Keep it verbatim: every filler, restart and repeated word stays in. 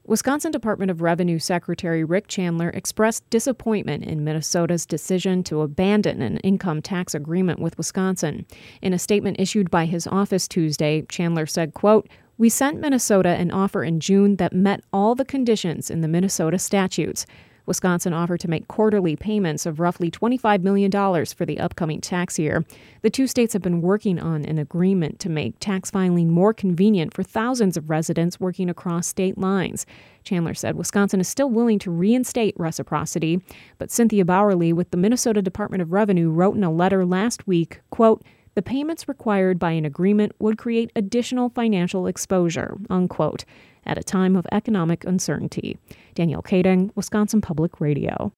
Wisconsin Department of Revenue Secretary Rick Chandler expressed disappointment in Minnesota's decision to abandon an income tax agreement with Wisconsin. In a statement issued by his office Tuesday, Chandler said, quote, "We sent Minnesota an offer in June that met all the conditions in the Minnesota statutes. Wisconsin offered to make quarterly payments of roughly twenty-five million dollars for the upcoming tax year. The two states have been working on an agreement to make tax filing more convenient for thousands of residents working across state lines." Chandler said Wisconsin is still willing to reinstate reciprocity, but Cynthia Bowerly with the Minnesota Department of Revenue wrote in a letter last week, quote, "The payments required by an agreement would create additional financial exposure," unquote, at a time of economic uncertainty. Danielle Kading, Wisconsin Public Radio.